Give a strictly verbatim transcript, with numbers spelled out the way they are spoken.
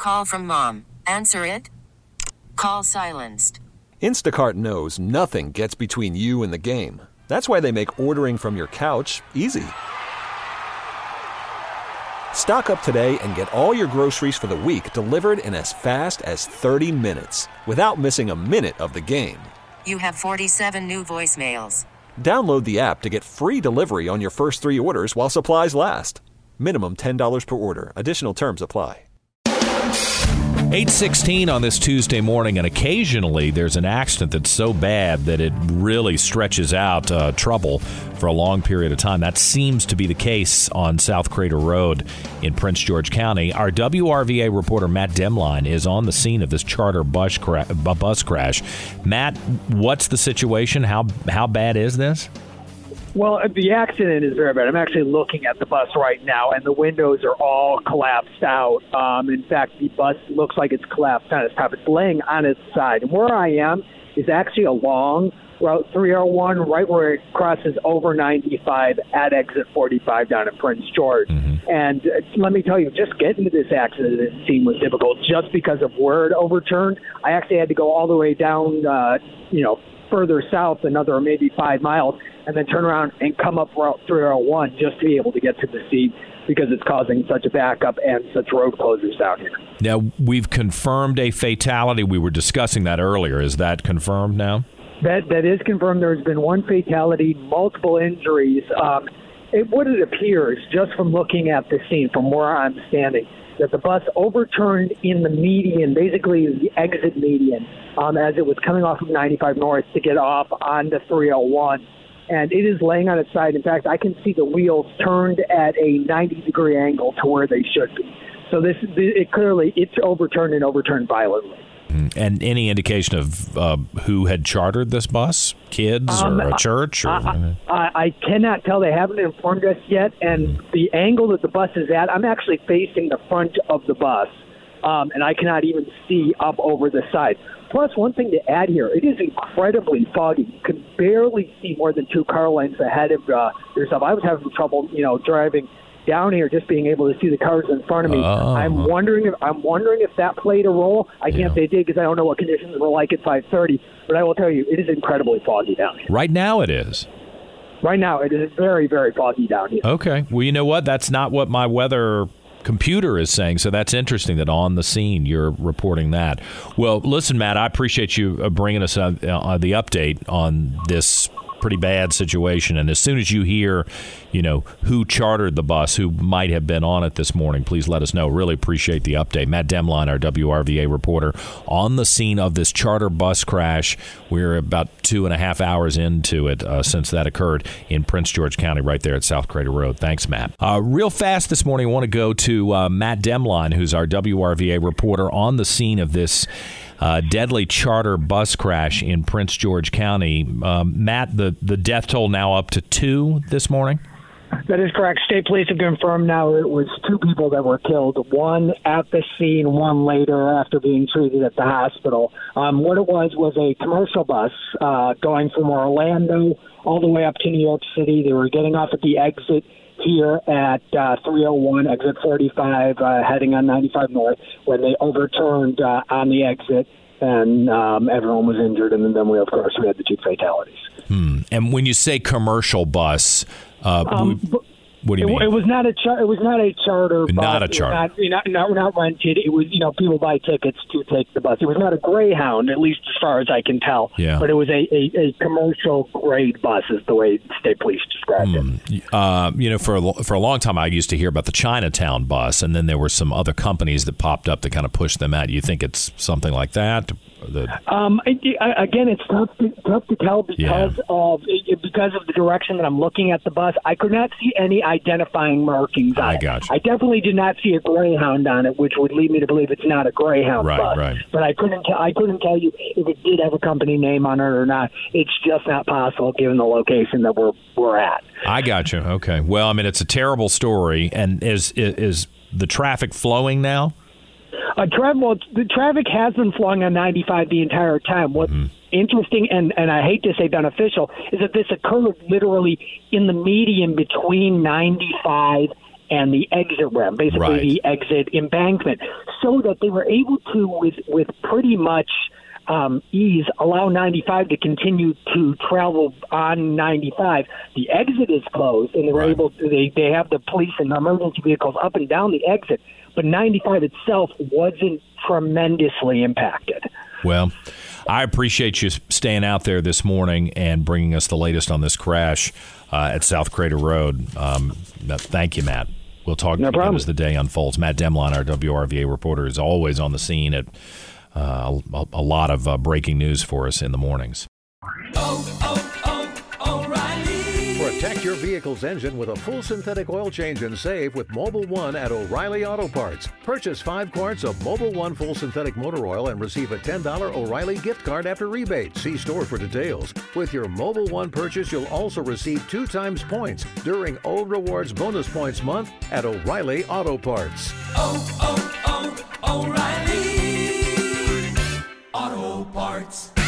call from mom. Answer it. Call silenced. Instacart knows nothing gets between you and the game. That's why they make ordering from your couch easy. Stock up today and get all your groceries for the week delivered in as fast as thirty minutes without missing a minute of the game. You have forty-seven new voicemails. Download the app to get free delivery on your first three orders while supplies last. Minimum ten dollars per order. Additional terms apply. eight sixteen on this Tuesday morning, and occasionally there's an accident that's so bad that it really stretches out uh, trouble for a long period of time. That seems to be the case on South Crater Road in Prince George County. Our W R V A reporter Matt Demline is on the scene of this charter bus, cra- bus crash. Matt, what's the situation? How how bad is this? Well, the accident is very bad. I'm actually looking at the bus right now, and the windows are all collapsed out. Um, in fact, the bus looks like it's collapsed on its top. It's laying on its side. And where I am is actually along Route three oh one, right where it crosses over ninety-five at exit forty-five down in Prince George. Mm-hmm. And uh, let me tell you, just getting to this accident scene was difficult just because of where it overturned. I actually had to go all the way down, uh, you know, further south, another maybe five miles, and then turn around and come up Route three oh one just to be able to get to the scene because it's causing such a backup and such road closures down here. Now, we've confirmed a fatality. We were discussing that earlier. Is that confirmed now? That That is confirmed. There's been one fatality, multiple injuries. Um, it, what it appears, just from looking at the scene, from where I'm standing, that the bus overturned in the median, basically the exit median, um, as it was coming off of ninety-five North to get off onto three oh one. And it is laying on its side. In fact, I can see the wheels turned at a ninety-degree angle to where they should be. So this, it clearly, it's overturned and overturned violently. And any indication of uh, who had chartered this bus? Kids um, or a church? Or, I, I, I cannot tell. They haven't informed us yet. And the angle that the bus is at, I'm actually facing the front of the bus, um, and I cannot even see up over the side. Plus, one thing to add here, it is incredibly foggy. You can barely see more than two car lengths ahead of uh, yourself. I was having trouble, you know, driving down here, just being able to see the cars in front of me. Oh. I'm wondering if I'm wondering if that played a role. I can't Yeah. say it did because I don't know what conditions were like at five thirty. But I will tell you, it is incredibly foggy down here. Right now it is. Right now, it is very, very foggy down here. Okay. Well, you know what? That's not what my weather computer is saying, so that's interesting that on the scene you're reporting that. Well, listen, Matt, I appreciate you bringing us uh, uh, the update on this pretty bad situation, and as soon as you hear, you know, who chartered the bus, who might have been on it this morning, please let us know. Really appreciate the update. Matt Demline, our W R V A reporter, on the scene of this charter bus crash. We're about two and a half hours into it uh, since that occurred in Prince George County, right there at South Crater Road. Thanks, Matt. Uh, real fast this morning, I want to go to uh, Matt Demline, who's our W R V A reporter on the scene of this Uh, deadly charter bus crash in Prince George County. Um, Matt, the, the death toll now up to two this morning? That is correct. State police have confirmed now it was two people that were killed, one at the scene, one later after being treated at the hospital. Um, what it was was a commercial bus uh, going from Orlando all the way up to New York City. They were getting off at the exit here at uh, three oh one, exit forty-five, uh, heading on ninety-five North, when they overturned uh, on the exit, and um, everyone was injured. And then we, of course, we had the two fatalities. Hmm. And when you say commercial bus, uh, um, we, what do you it, mean? It was not a char- It was not a charter. Not bus. a charter. It was not, not, not rented. It was, you know, people buy tickets to take the bus. It was not a Greyhound, at least as far as I can tell. Yeah. But it was a, a, a commercial grade bus, is the way state police described Hmm. it. Uh, you know, for a, for a long time, I used to hear about the Chinatown bus, and then there were some other companies that popped up that kind of pushed them out. You think it's something like that? The, Um, it, I- again, it's tough to, tough to tell because Yeah. of it, because of the direction that I'm looking at the bus. I could not see any identifying markings on I it. got you. I definitely did not see a Greyhound on it, which would lead me to believe it's not a Greyhound Right, bus. right. But I couldn't tell. I couldn't tell you if it did have a company name on it or not. It's just not possible given the location that we're we're at. I got you. Okay. Well, I mean, it's a terrible story. And is is, is the traffic flowing now? Uh, tra- well, the traffic has been flowing on ninety-five the entire time. What's Mm-hmm. interesting, and, and I hate to say beneficial, is that this occurred literally in the median between ninety-five and the exit ramp, basically Right. the exit embankment, so that they were able to, with with pretty much um, ease, allow ninety-five to continue to travel on ninety-five. The exit is closed, and they were Right. able to, they, they have the police and emergency vehicles up and down the exit, but ninety-five itself wasn't tremendously impacted. Well, I appreciate you staying out there this morning and bringing us the latest on this crash uh, at South Crater Road. Um, thank you, Matt. We'll talk No again problem. as the day unfolds. Matt Demlon, our W R V A reporter, is always on the scene at uh, a, a lot of uh, breaking news for us in the mornings. Oh, oh, oh, O'Reilly. Protect your vehicle's engine with a full synthetic oil change and save with Mobil one at O'Reilly Auto Parts. Purchase five quarts of Mobil one full synthetic motor oil and receive a ten dollars O'Reilly gift card after rebate. See store for details. With your Mobil one purchase, you'll also receive two times points during O Rewards Bonus Points Month at O'Reilly Auto Parts. Oh, oh, oh, O'Reilly. Auto Parts.